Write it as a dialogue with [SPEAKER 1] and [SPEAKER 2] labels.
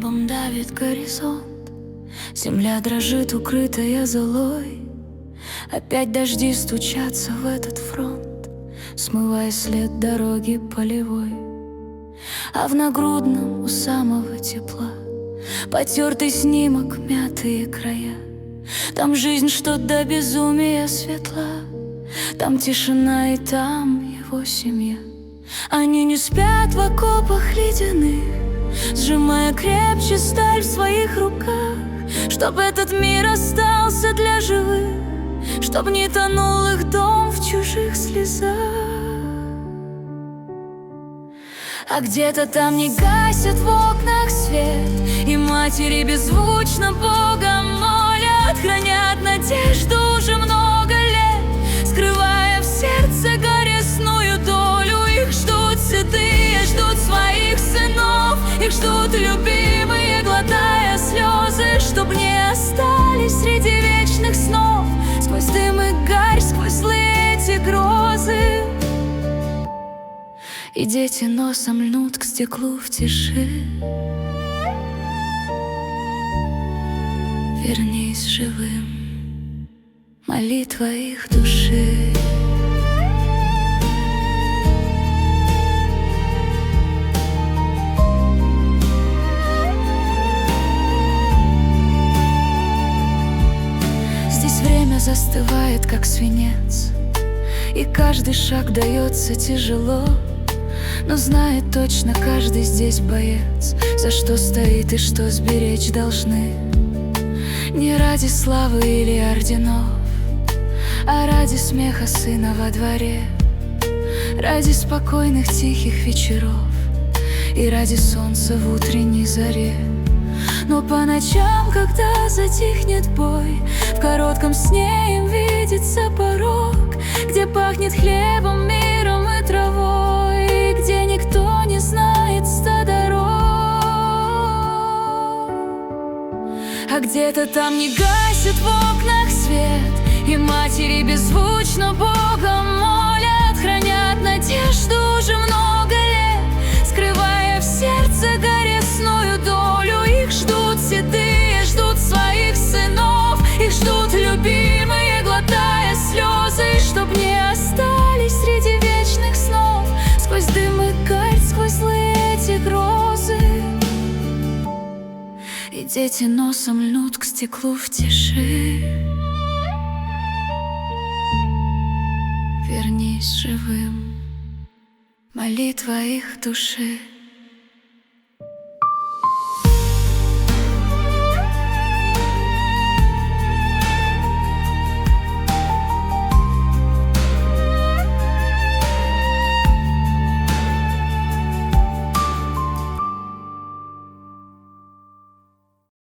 [SPEAKER 1] небом давит горизонт. Земля дрожит, укрытая золой. Опять дожди стучатся в этот фронт, смывая след дороги полевой. А в нагрудном у самого тепла потертый снимок, мятые края. Там жизнь, что до безумия светла, там тишина и там его семья. Они не спят в окопах ледяных, сжимая крепче сталь в своих руках, чтоб этот мир остался для живых, чтоб не тонул их дом в чужих слезах. А где-то там не гасят в окнах свет, и матери беззвучно Бога молят, хранят надежду уже много лет, скрывая в сердце горестную долю. Их ждут седые, ждут своих сынов, их ждут любимые, глотая слезы, чтоб не остались среди вечных снов, сквозь дым и гарь, сквозь злые эти грозы. И дети носом льнут к стеклу в тиши. Вернись живым, молитва их души. Здесь время застывает, как свинец, и каждый шаг дается тяжело. Но знает точно каждый здесь боец, за что стоит и что сберечь должны. Не ради славы или орденов, а ради смеха сына во дворе, ради спокойных тихих вечеров и ради солнца в утренней заре. Но по ночам, когда затихнет бой, в коротком сне им видится порог, где пахнет хлебом, миром и травой, где никто не знает ста дорог. А где-то там не гасит в окнах свет, и матери беззвучно Бога молят, хранят надежду уже много лет, скрывая в сердце горестную долю. Их ждут седые, ждут своих сынов, их ждут любимые, глотая слезы, чтоб не остались среди вечных снов, сквозь дым и гарь, сквозь злые эти грозы. И дети носом льнут к стеклу в тиши. Вернись живым, молитва их души.